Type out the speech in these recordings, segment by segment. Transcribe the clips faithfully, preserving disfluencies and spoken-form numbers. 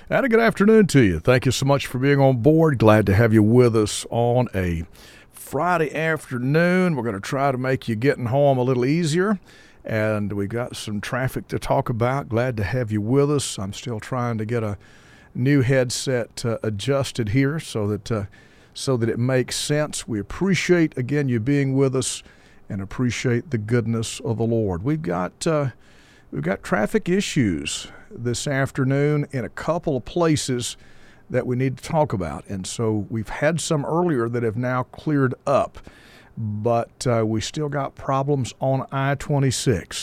And a good afternoon to you. Thank you so much for being on board. Glad to have you with us on a Friday afternoon. We're going to try to make you getting home a little easier. And we got some traffic to talk about. Glad to have you with us. I'm still trying to get a new headset uh, adjusted here so that uh, so that it makes sense. We appreciate, again, you being with us and appreciate the goodness of the Lord. We've got uh, we've got traffic issues this afternoon in a couple of places that we need to talk about. And so we've had some earlier that have now cleared up, but uh, we still got problems on I twenty-six.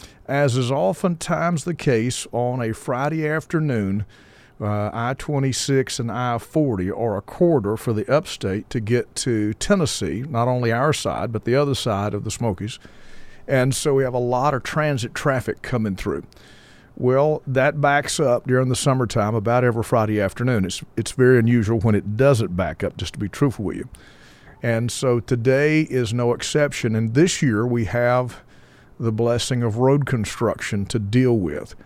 As is oftentimes the case on a Friday afternoon, uh, I twenty-six and I forty are a corridor for the upstate to get to Tennessee, not only our side, but the other side of the Smokies. And so we have a lot of transit traffic coming through. Well, that backs up during the summertime about every Friday afternoon. It's it's very unusual when it doesn't back up, just to be truthful with you. And so today is no exception. And this year we have the blessing of road construction to deal with.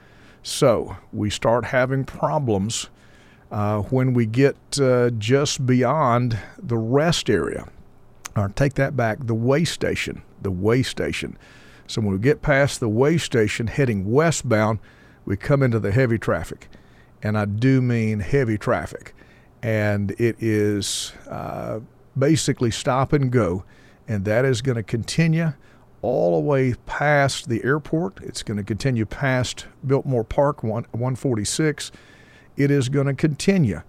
So we start having problems uh, when we get uh, just beyond the rest area. Or take that back, the way station, the way station. So when we get past the way station heading westbound, we come into the heavy traffic, and I do mean heavy traffic. And it is uh, basically stop and go, and that is going to continue all the way past the airport. It's going to continue past Biltmore Park, one forty-six. It is going to continue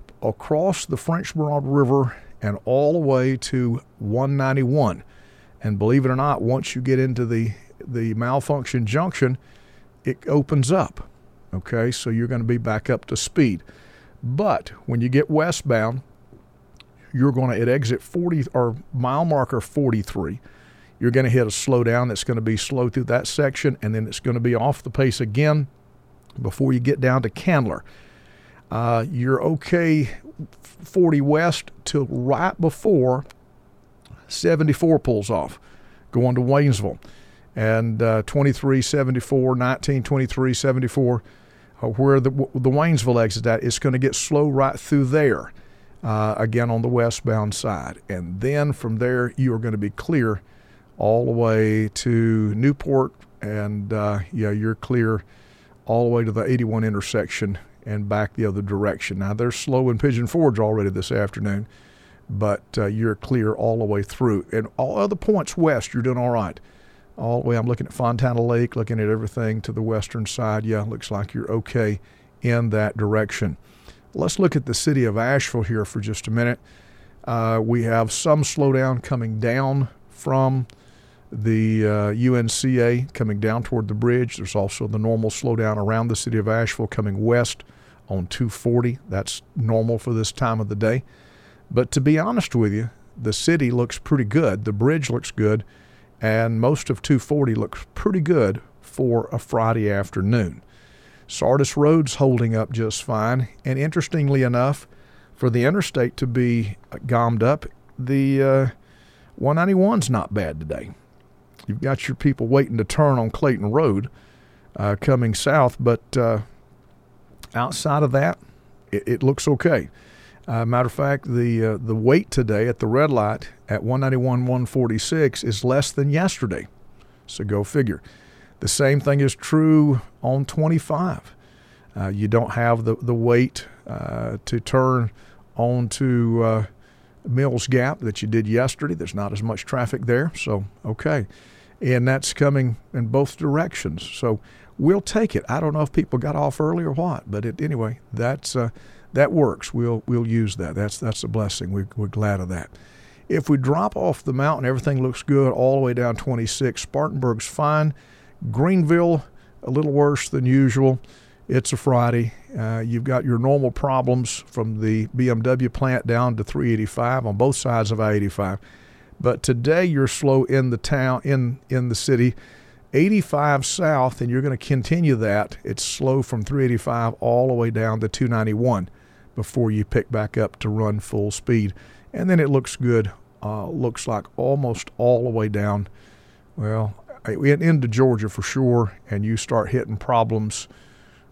across the French Broad River and all the way to one ninety-one. And believe it or not, once you get into the, the malfunction junction, it opens up. Okay, so you're going to be back up to speed. But when you get westbound, you're going to, at exit forty or mile marker forty-three, you're going to hit a slowdown that's going to be slow through that section, and then it's going to be off the pace again before you get down to Candler. Uh, you're okay forty west till right before seventy-four pulls off, going to Waynesville. And uh, twenty-three seventy-four, nineteen twenty-three seventy-four, uh, where the, the Waynesville exit at, it's going to get slow right through there, uh, again on the westbound side. And then from there, you are going to be clear all the way to Newport, and uh, yeah, you're clear all the way to the eighty-one intersection and back the other direction. Now, they're slow in Pigeon Forge already this afternoon, but uh, you're clear all the way through. And all other points west, you're doing all right. All the way, I'm looking at Fontana Lake, looking at everything to the western side. Yeah, looks like you're okay in that direction. Let's look at the city of Asheville here for just a minute. Uh, we have some slowdown coming down from the uh, U N C A, coming down toward the bridge. There's also the normal slowdown around the city of Asheville coming west on two forty. That's normal for this time of the day. But to be honest with you, the city looks pretty good. The bridge looks good. And most of two forty looks pretty good for a Friday afternoon. Sardis Road's holding up just fine. And interestingly enough, for the interstate to be gommed up, the uh, one ninety-one's not bad today. You've got your people waiting to turn on Clayton Road uh, coming south, but uh, outside of that, it, it looks okay. Uh, matter of fact, the uh, the wait today at the red light at one ninety-one one forty-six is less than yesterday. So go figure. The same thing is true on twenty-five. Uh, you don't have the, the wait uh, to turn onto uh, Mills Gap that you did yesterday. There's not as much traffic there, so okay. And that's coming in both directions. So we'll take it. I don't know if people got off early or what, but it, anyway, that's uh, that works. We'll we'll use that. That's that's a blessing. We, we're glad of that. If we drop off the mountain, everything looks good all the way down twenty-six. Spartanburg's fine. Greenville, a little worse than usual. It's a Friday. Uh, you've got your normal problems from the B M W plant down to three eighty-five on both sides of I eighty-five. But today you're slow in the town, in, in the city. eighty-five south, and you're going to continue that. It's slow from three eighty-five all the way down to two ninety-one before you pick back up to run full speed. And then it looks good. Uh, looks like almost all the way down, well, into Georgia for sure, and you start hitting problems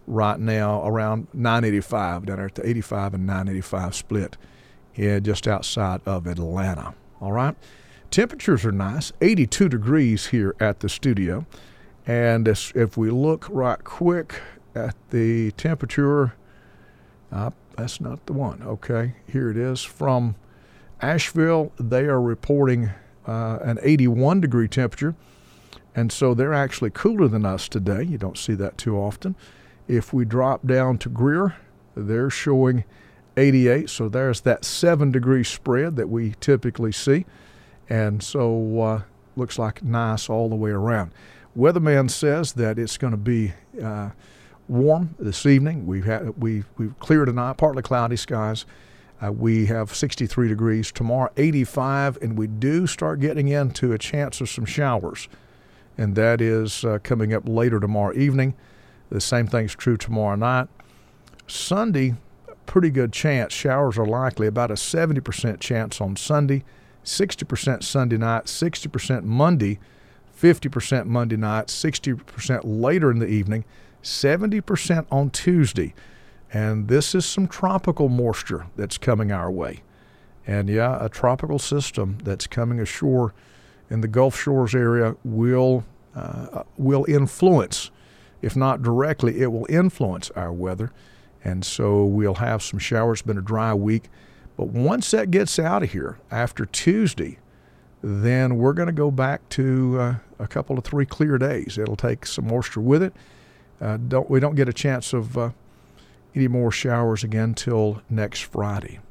right now around nine eighty-five, down there at the eighty-five and nine eighty-five split, yeah, just outside of Atlanta. All right. Temperatures are nice, eighty-two degrees here at the studio. And as, if we look right quick at the temperature, uh, that's not the one. Okay, here it is. From Asheville, they are reporting uh, an eighty-one degree temperature. And so they're actually cooler than us today. You don't see that too often. If we drop down to Greer, they're showing eighty-eight. So there's that seven degree spread that we typically see. And so uh, looks like nice all the way around. Weatherman says that it's going to be uh, warm this evening. We've had we we've clear tonight, partly cloudy skies. Uh, we have sixty-three degrees tomorrow, eighty-five, and we do start getting into a chance of some showers, and that is uh, coming up later tomorrow evening. The same thing's true tomorrow night. Sunday, pretty good chance. Showers are likely, about a seventy percent chance on Sunday, sixty percent Sunday night, sixty percent Monday, fifty percent Monday night, sixty percent later in the evening, seventy percent on Tuesday. And this is some tropical moisture that's coming our way. And yeah, a tropical system that's coming ashore in the Gulf Shores area will uh, will influence, if not directly, it will influence our weather. And so we'll have some showers. It's been a dry week. But once that gets out of here, after Tuesday, then we're going to go back to uh, a couple of three clear days. It'll take some moisture with it. Uh, don't we don't get a chance of uh, any more showers again till next Friday.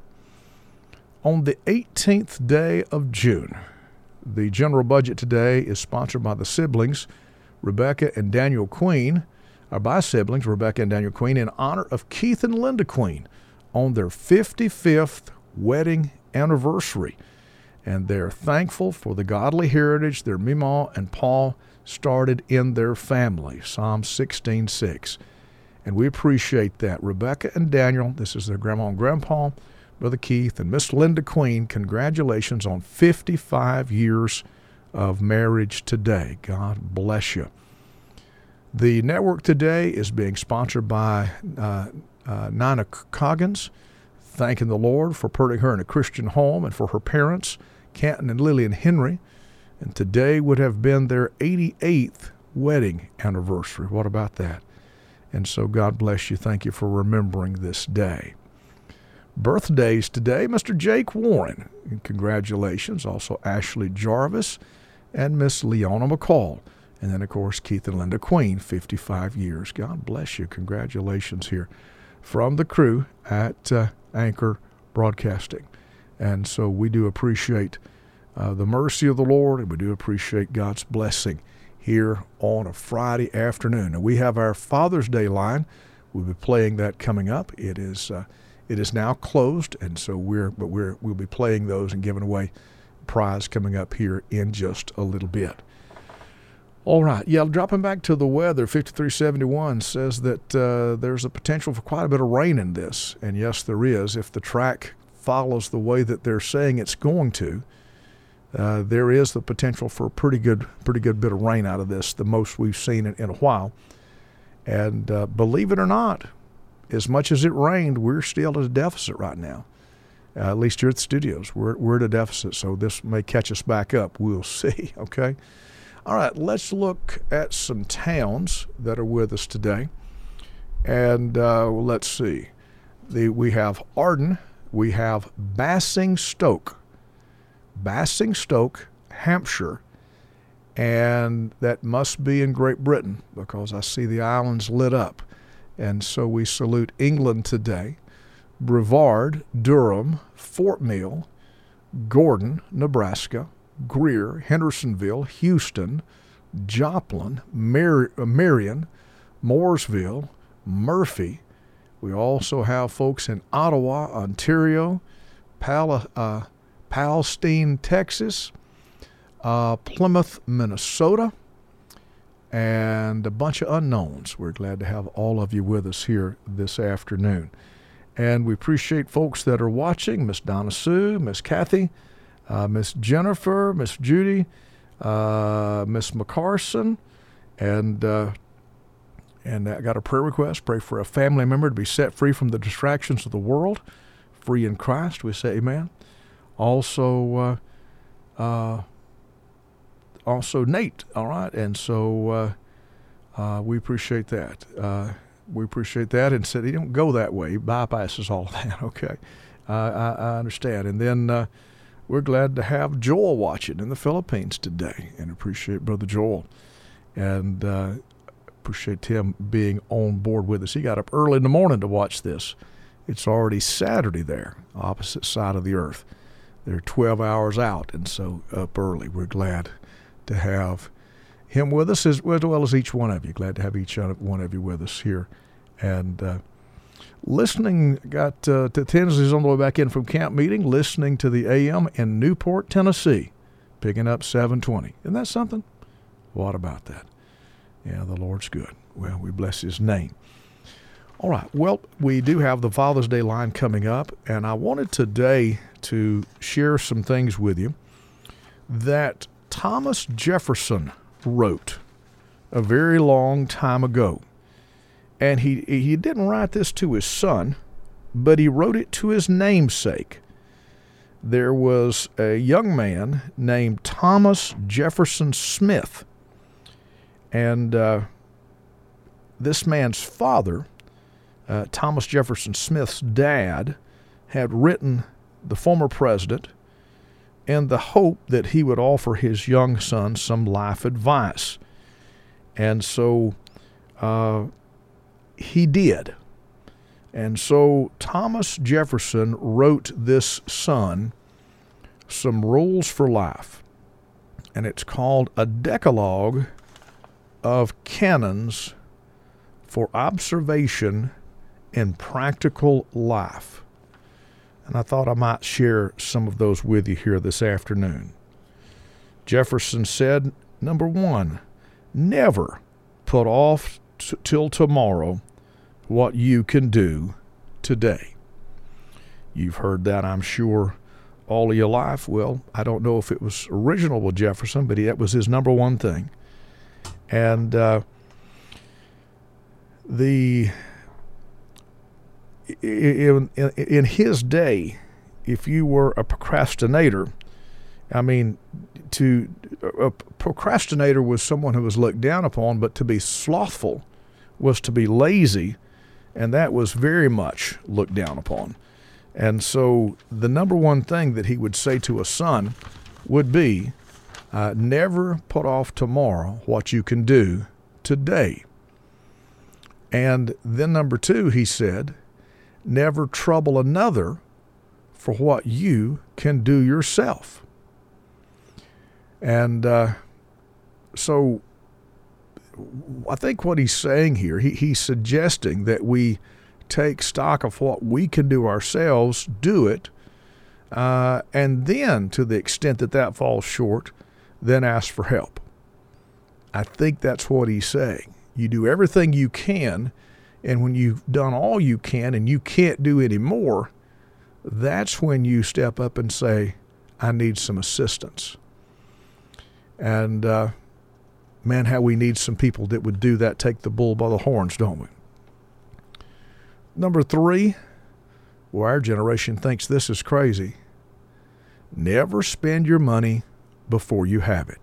On the eighteenth day of June, the general budget today is sponsored by the siblings, Rebecca and Daniel Queen, or by siblings, Rebecca and Daniel Queen, in honor of Keith and Linda Queen on their fifty-fifth wedding anniversary. And they're thankful for the godly heritage their Mima and Paul started in their family, Psalm sixteen six. And we appreciate that. Rebecca and Daniel, this is their grandma and grandpa, Brother Keith, and Miss Linda Queen, congratulations on fifty-five years of marriage today. God bless you. The network today is being sponsored by uh, uh, Nina Coggins, thanking the Lord for putting her in a Christian home and for her parents, Canton and Lillian Henry. And today would have been their eighty-eighth wedding anniversary. What about that? And so God bless you. Thank you for remembering this day. Birthdays today, Mister Jake Warren. And congratulations. Also Ashley Jarvis and Miss Leona McCall. And then, of course, Keith and Linda Queen, fifty-five years. God bless you. Congratulations here from the crew at uh, Anchor Broadcasting. And so we do appreciate uh, the mercy of the Lord, and we do appreciate God's blessing here on a Friday afternoon. Now, we have our Father's Day line. We'll be playing that coming up. It is uh, it is now closed, and so we're but we're we'll be playing those and giving away prize coming up here in just a little bit. All right, yeah, dropping back to the weather, fifty-three seventy-one says that uh, there's a potential for quite a bit of rain in this, and yes, there is. If the track follows the way that they're saying it's going to, uh, there is the potential for a pretty good, pretty good bit of rain out of this, the most we've seen in, in a while. And uh, believe it or not, as much as it rained, we're still at a deficit right now. Uh, at least here at the studios, we're we're at a deficit, so this may catch us back up. We'll see. Okay. All right, let's look at some towns that are with us today. And uh, let's see. The, we have Arden. We have Basingstoke. Basingstoke, Hampshire. And that must be in Great Britain because I see the islands lit up. And so we salute England today. Brevard, Durham, Fort Mill, Gordon, Nebraska, Greer, Hendersonville, Houston, Joplin, Mar- Marion, Mooresville, Murphy. We also have folks in Ottawa, Ontario, Pal- uh, Palestine, Texas, uh, Plymouth, Minnesota, and a bunch of unknowns. We're glad to have all of you with us here this afternoon. And we appreciate folks that are watching, Miss Donna Sue, Miss Kathy, Uh, Miss Jennifer, Miss Judy, uh, Miss McCarson, and uh, And I got a prayer request. Pray for a family member to be set free from the distractions of the world, free in Christ. We say amen. Also, uh, uh, also Nate, all right? And so uh, uh, we appreciate that. Uh, we appreciate that. And said he don't go that way. He bypasses all of that, okay? Uh, I, I understand. And then uh, we're glad to have Joel watching in the Philippines today, and appreciate Brother Joel. And uh, appreciate him being on board with us. He got up early in the morning to watch this. It's already Saturday there, opposite side of the earth. They're twelve hours out, and so up early. We're glad to have him with us, as well as each one of you. Glad to have each one of you with us here. And uh, listening, got uh, to Tennessee's on the way back in from camp meeting, listening to the A M in Newport, Tennessee, picking up seven twenty. Isn't that something? What about that? Yeah, the Lord's good. Well, we bless his name. All right. Well, we do have the Father's Day line coming up, and I wanted today to share some things with you that Thomas Jefferson wrote a very long time ago. And he he didn't write this to his son, but he wrote it to his namesake. There was a young man named Thomas Jefferson Smith. And uh, this man's father, uh, Thomas Jefferson Smith's dad, had written the former president in the hope that he would offer his young son some life advice. And so uh, he did. And so Thomas Jefferson wrote this son some rules for life. And it's called a Decalogue of Canons for Observation in Practical Life. And I thought I might share some of those with you here this afternoon. Jefferson said, number one, never put off t- till tomorrow what you can do today. You've heard that, I'm sure, all of your life. Well, I don't know if it was original with Jefferson, but he, that was his number one thing. And uh, the in, in, in his day, if you were a procrastinator, I mean, to a procrastinator was someone who was looked down upon, but to be slothful was to be lazy, and that was very much looked down upon. And so the number one thing that he would say to a son would be, uh, never put off tomorrow what you can do today. And then number two, he said, never trouble another for what you can do yourself. And uh, so I think what he's saying here, he, he's suggesting that we take stock of what we can do ourselves, do it, uh, and then to the extent that that falls short, then ask for help. I think that's what he's saying. You do everything you can, and when you've done all you can and you can't do any more, that's when you step up and say, I need some assistance. And uh, man, how we need some people that would do that, take the bull by the horns, don't we? Number three, well, our generation thinks this is crazy. Never spend your money before you have it.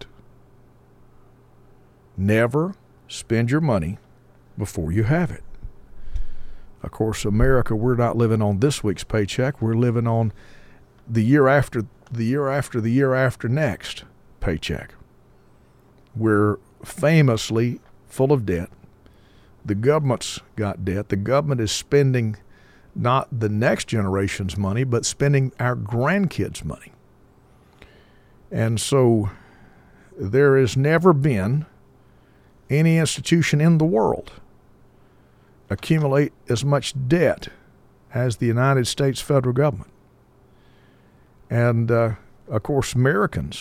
Never spend your money before you have it. Of course, America, we're not living on this week's paycheck. We're living on the year after, the year after, the year after next paycheck. We're famously full of debt. The government's got debt. The government is spending not the next generation's money, but spending our grandkids' money. And so there has never been any institution in the world accumulate as much debt as the United States federal government. And, uh, of course, Americans,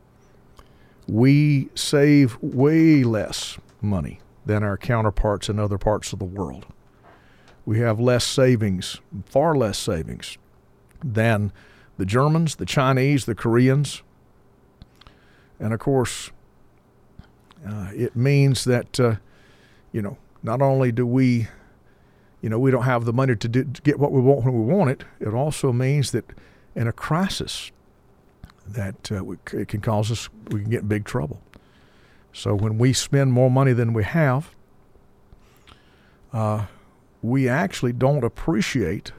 we save way less money than our counterparts in other parts of the world. We have less savings, far less savings than the Germans, the Chinese, the Koreans. And, of course, uh, it means that, uh, you know, not only do we, you know, we don't have the money to, do, to get what we want when we want it, it also means that in a crisis that uh, we, it can cause us, we can get in big trouble. So when we spend more money than we have, uh, we actually don't appreciate.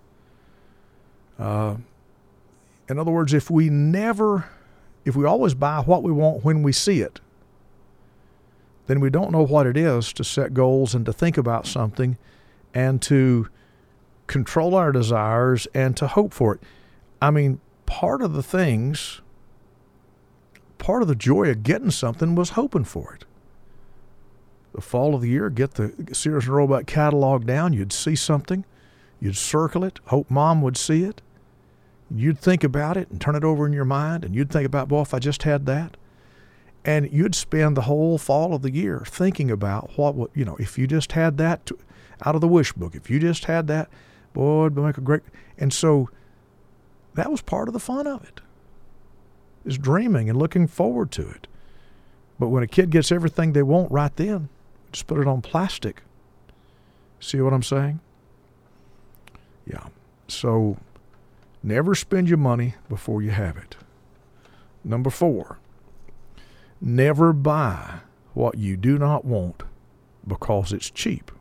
Uh, in other words, if we never, if we always buy what we want when we see it, then we don't know what it is to set goals and to think about something and to control our desires and to hope for it. I mean, part of the things, part of the joy of getting something was hoping for it. The fall of the year, get the Sears and Roebuck catalog down, you'd see something, you'd circle it, hope Mom would see it. You'd think about it and turn it over in your mind, and you'd think about, boy, if I just had that. And you'd spend the whole fall of the year thinking about what, would, you know, if you just had that to, out of the wish book, if you just had that, boy, it'd make a great. And so that was part of the fun of it, is dreaming and looking forward to it. But when a kid gets everything they want right then, just put it on plastic. See what I'm saying? Yeah. So never spend your money before you have it. Number four, never buy what you do not want because it's cheap.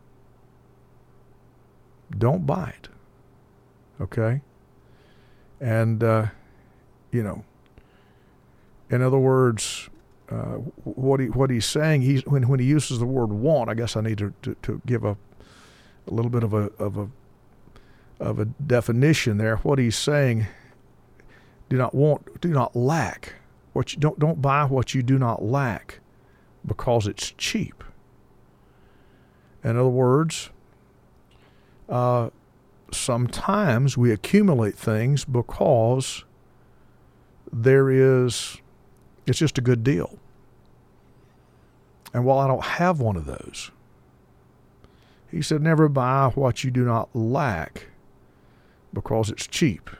Don't buy it. Okay? And, uh, you know, in other words, uh, what he what he's saying, he's when when he uses the word want, I guess I need to, to, to give a a little bit of a of a of a definition there. What he's saying, do not want, do not lack. What you don't don't buy what you do not lack because it's cheap. In other words, uh, sometimes we accumulate things because there is, it's just a good deal. And while I don't have one of those, he said, never buy what you do not lack because it's cheap.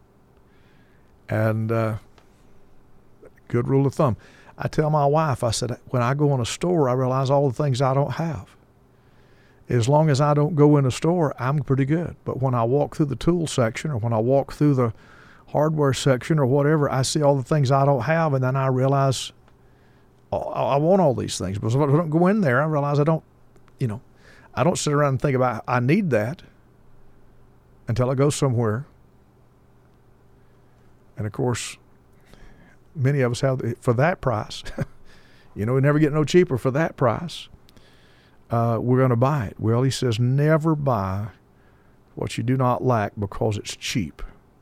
And uh, good rule of thumb. I tell my wife, I said, when I go in a store, I realize all the things I don't have. As long as I don't go in a store, I'm pretty good. But when I walk through the tool section or when I walk through the hardware section or whatever, I see all the things I don't have, and then I realize oh, I want all these things. But if I don't go in there, I realize I don't, you know, I don't sit around and think about I need that until I go somewhere. And, of course, many of us have for that price. You know, we never get no cheaper for that price. Uh, we're going to buy it. Well, he says, never buy what you do not lack because it's cheap.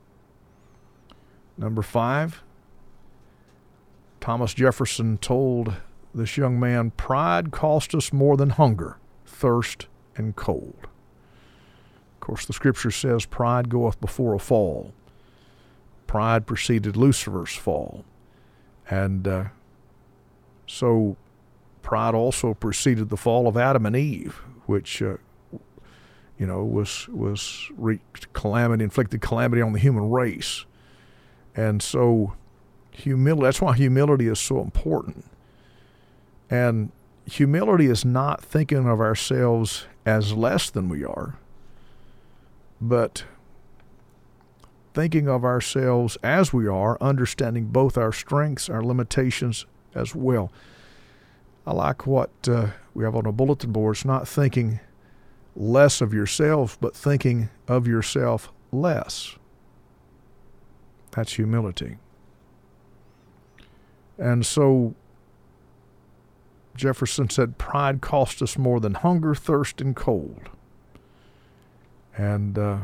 Number five, Thomas Jefferson told this young man, pride cost us more than hunger, thirst, and cold. Of course, the scripture says pride goeth before a fall. Pride preceded Lucifer's fall. And uh, so pride also preceded the fall of Adam and Eve, which, uh, you know, was was wreaked calamity, inflicted calamity on the human race. And so humility, that's why humility is so important. And humility is not thinking of ourselves as less than we are, but thinking of ourselves as we are, understanding both our strengths, our limitations as well. I like what uh, we have on a bulletin board. It's not thinking less of yourself, but thinking of yourself less. That's humility. And so Jefferson said, pride cost us more than hunger, thirst, and cold. And uh,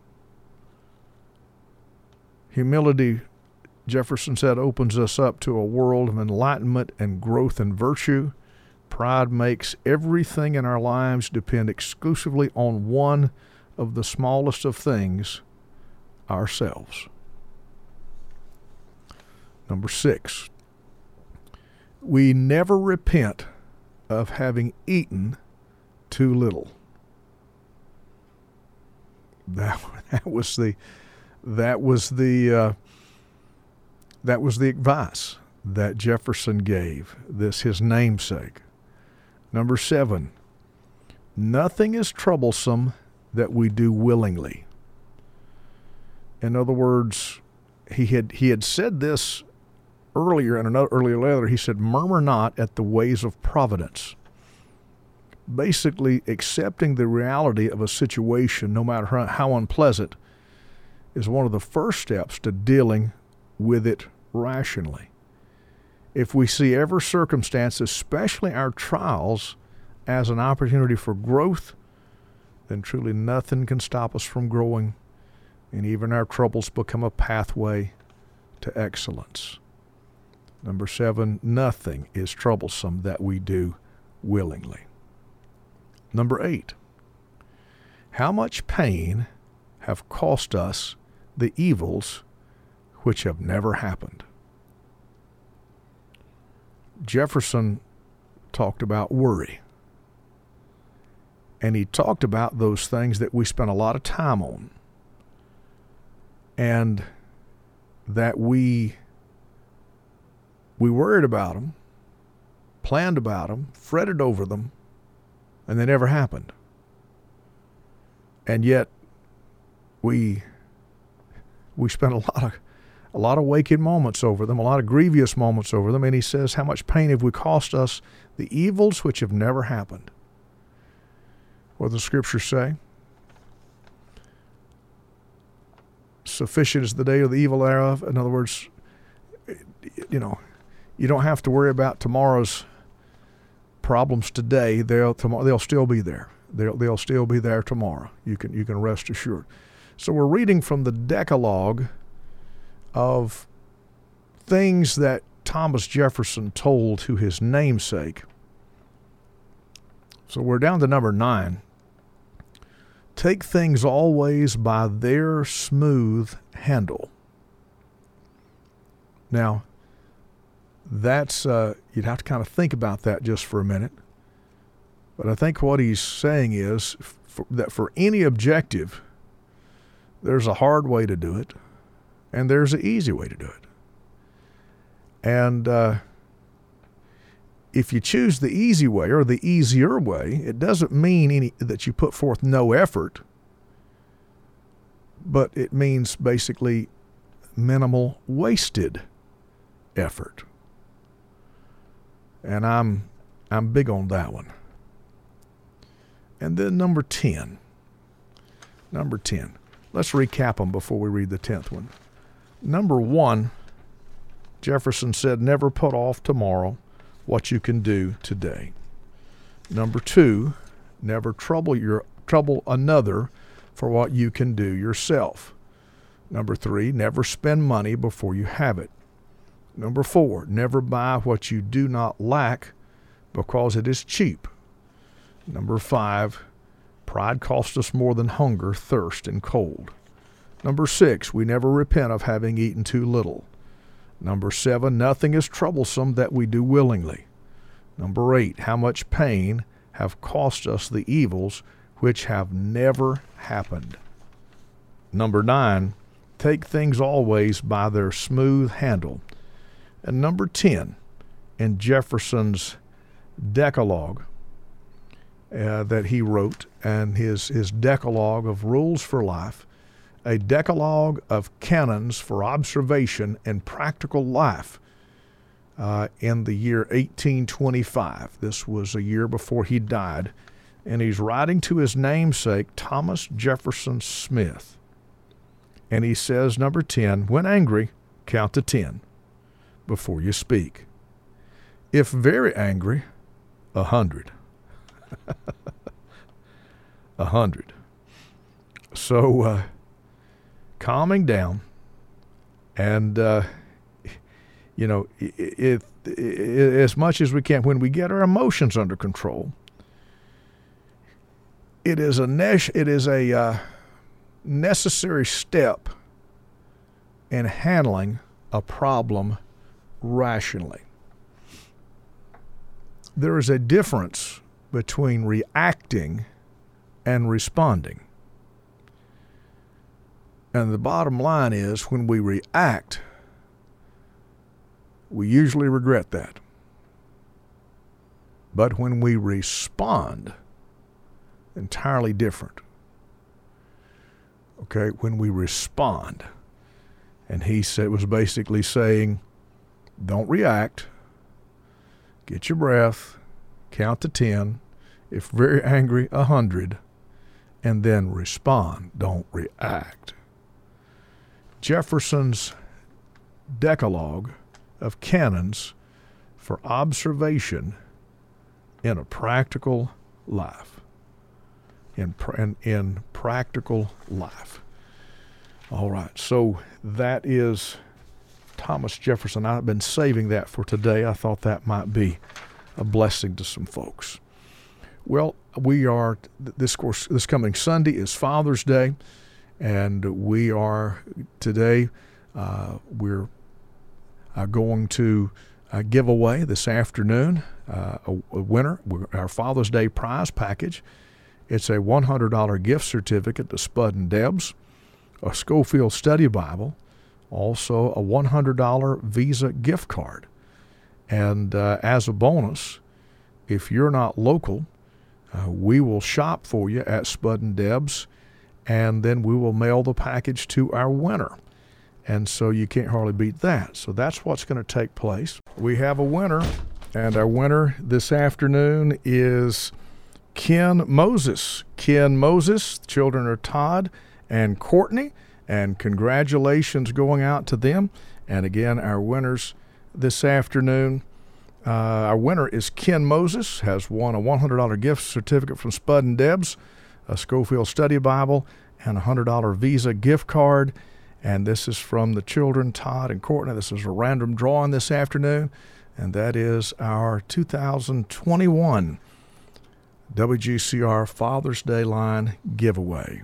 humility, Jefferson said, opens us up to a world of enlightenment and growth in virtue. Pride makes everything in our lives depend exclusively on one of the smallest of things, ourselves. Number six, we never repent of having eaten too little. That, that was the that was the uh, that was the advice that Jefferson gave this his namesake. Number seven, Nothing is troublesome that we do willingly. In other words, he had he had said this earlier in another earlier letter. He said, "Murmur not at the ways of providence." Basically, accepting the reality of a situation, no matter how, how unpleasant, is one of the first steps to dealing with it rationally. If we see every circumstance, especially our trials, as an opportunity for growth, then truly nothing can stop us from growing, and even our troubles become a pathway to excellence. Number seven, nothing is troublesome that we do willingly. Number eight, how much pain have cost us the evils which have never happened? Jefferson talked about worry. And he talked about those things that we spent a lot of time on, and that we we worried about them, planned about them, fretted over them, and they never happened. And yet we we spent a lot of a lot of waking moments over them, a lot of grievous moments over them. And he says, how much pain have we cost us the evils which have never happened? What does the Scripture say? Sufficient is the day of the evil thereof. In other words, you know, you don't have to worry about tomorrow's problems today. They'll tomorrow they'll still be there. They'll they'll still be there tomorrow. You can you can rest assured. So we're reading from the Decalogue of things that Thomas Jefferson told to his namesake. So we're down to number nine. Take things always by their smooth handle. Now, that's uh, you'd have to kind of think about that just for a minute. But I think what he's saying is for, that for any objective, there's a hard way to do it, and there's an easy way to do it. And uh, if you choose the easy way or the easier way, it doesn't mean any that you put forth no effort, but it means basically minimal wasted effort. And I'm I'm big on that one. And then number ten. Number ten. Let's recap them before we read the tenth one. Number one, Jefferson said, never put off tomorrow what you can do today. Number two, never trouble your trouble another for what you can do yourself. Number three, never spend money before you have it. Number four, never buy what you do not lack because it is cheap. Number five, pride costs us more than hunger, thirst, and cold. Number six, we never repent of having eaten too little. Number seven, nothing is troublesome that we do willingly. Number eight, how much pain have cost us the evils which have never happened. Number nine, take things always by their smooth handle. And number ten, in Jefferson's Decalogue uh, that he wrote, and his, his Decalogue of rules for life, a decalogue of canons for observation and practical life uh, in the year eighteen twenty-five. This was a year before he died, and he's writing to his namesake, Thomas Jefferson Smith. And he says, number ten, when angry, count to ten before you speak. If very angry, a hundred. A hundred. So, uh, calming down, and uh, you know, it, it, it, as much as we can, when we get our emotions under control, it is a ne- it is a uh, necessary step in handling a problem rationally. There is a difference between reacting and responding. And the bottom line is, when we react, we usually regret that. But when we respond, entirely different. Okay, when we respond. And he said, was basically saying, don't react. Get your breath. Count to ten. If very angry, a hundred. And then respond. Don't react. Jefferson's Decalogue of Canons for Observation in a Practical Life. In, in, in practical life. All right, so that is Thomas Jefferson. I've been saving that for today. I thought that might be a blessing to some folks. Well, we are, this course, this coming Sunday is Father's Day, and we are today, uh, we're uh, going to uh, give away this afternoon uh, a, a winner, our Father's Day prize package. It's a one hundred dollars gift certificate to Spud and Deb's, a Schofield Study Bible, also a one hundred dollars Visa gift card. And uh, as a bonus, if you're not local, uh, we will shop for you at Spud and Deb's, and then we will mail the package to our winner. And so you can't hardly beat that. So that's what's going to take place. We have a winner, and our winner this afternoon is Ken Moses. Ken Moses, the children are Todd and Courtney, and congratulations going out to them. And again, our winners this afternoon, uh, our winner is Ken Moses, has won a one hundred dollars gift certificate from Spud and Deb's, a Schofield Study Bible, and a one hundred dollars Visa gift card. And this is from the children, Todd and Courtney. This is a random drawing this afternoon, and that is our two thousand twenty-one W G C R Father's Day Line giveaway.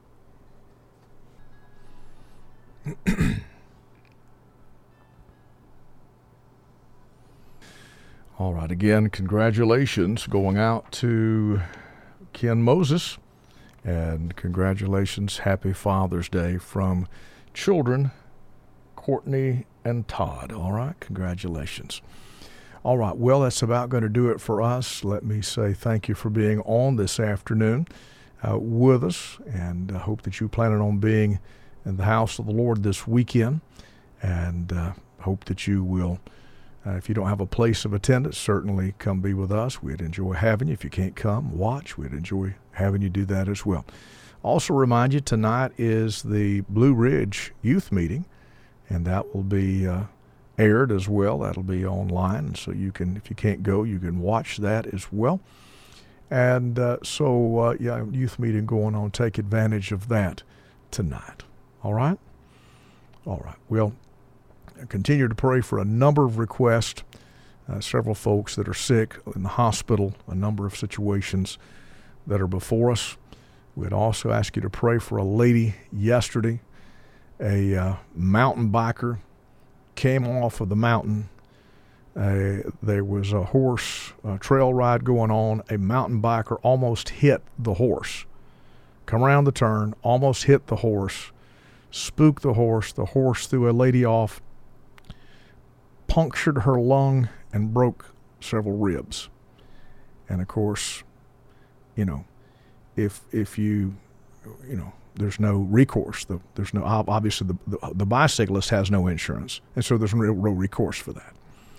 All right, again, congratulations going out to Ken Moses, and congratulations, happy Father's Day from children, Courtney and Todd. All right, congratulations. All right, well, that's about going to do it for us. Let me say thank you for being on this afternoon uh, with us, and I hope that you're planning on being in the house of the Lord this weekend, and uh, hope that you will, uh, if you don't have a place of attendance, certainly come be with us. We'd enjoy having you. If you can't come, watch. We'd enjoy having you do that as well. Also remind you, tonight is the Blue Ridge Youth Meeting, and that will be uh, aired as well. That'll be online, so you can, if you can't go, you can watch that as well. And uh, so, uh, yeah, youth meeting going on. Take advantage of that tonight. All right? All right. We'll continue to pray for a number of requests, uh, several folks that are sick in the hospital, a number of situations that are before us. We'd also ask you to pray for a lady yesterday, a uh, mountain biker, came off of the mountain. Uh, there was a horse uh, trail ride going on. A mountain biker almost hit the horse. Come around the turn, almost hit the horse, spooked the horse. The horse threw a lady off, punctured her lung, and broke several ribs. And of course, you know, if if you, you know, there's no recourse. The, there's no, obviously the, the the bicyclist has no insurance, and so there's no real recourse for that.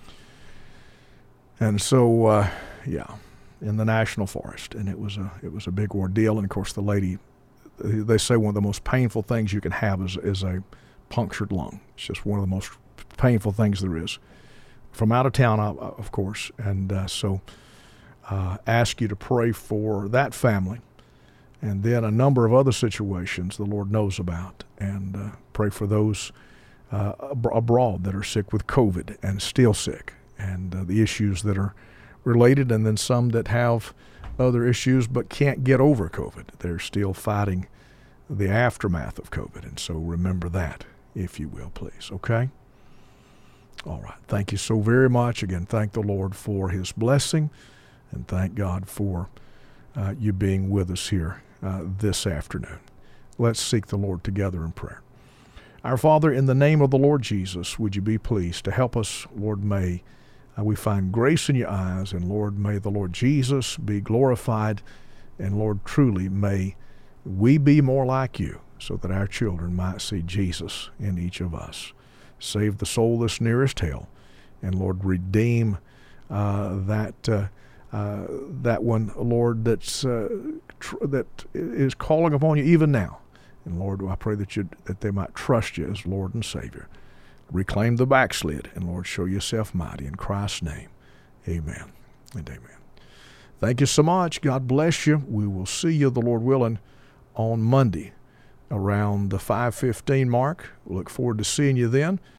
And so, uh, yeah, in the national forest, and it was a it was a big ordeal. And of course, the lady, they say one of the most painful things you can have is is a punctured lung. It's just one of the most painful things there is. From out of town, of course, and uh, so uh, ask you to pray for that family. And then a number of other situations the Lord knows about, and uh, pray for those uh, ab- abroad that are sick with COVID and still sick, and uh, the issues that are related, and then some that have other issues but can't get over COVID. They're still fighting the aftermath of COVID, and so remember that, if you will, please, okay? All right. Thank you so very much. Again, thank the Lord for his blessing, and thank God for uh, you being with us here Uh, this afternoon. Let's seek the Lord together in prayer. Our Father, in the name of the Lord Jesus, would you be pleased to help us, Lord, may uh, we find grace in your eyes, and Lord, may the Lord Jesus be glorified And Lord, truly may we be more like you so that our children might see Jesus in each of us. Save the soul that's nearest hell. And Lord, redeem uh, that uh, uh, that one, Lord, that's uh, tr- that is calling upon you even now. And Lord, I pray that you that they might trust you as Lord and Savior. Reclaim the backslid, and Lord, show yourself mighty in Christ's name. Amen and amen. Thank you so much. God bless you. We will see you, the Lord willing, on Monday around the five fifteen mark. We look forward to seeing you then.